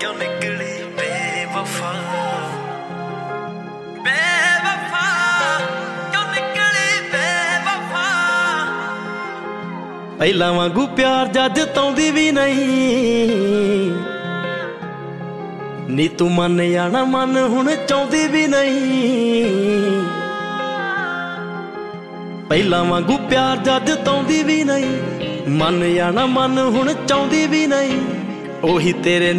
क्यों निकली बेवफा बेवफा क्यों निकली बेवफा पहला वांगू प्यार जज ताउंदी भी नहीं नी तू मन आना मन हुण चाहुंदी भी नहीं पहला वांगू प्यार जज ताउंदी भी नहीं मन आना मन हुण चाहुंदी भी नहीं ओही तेरे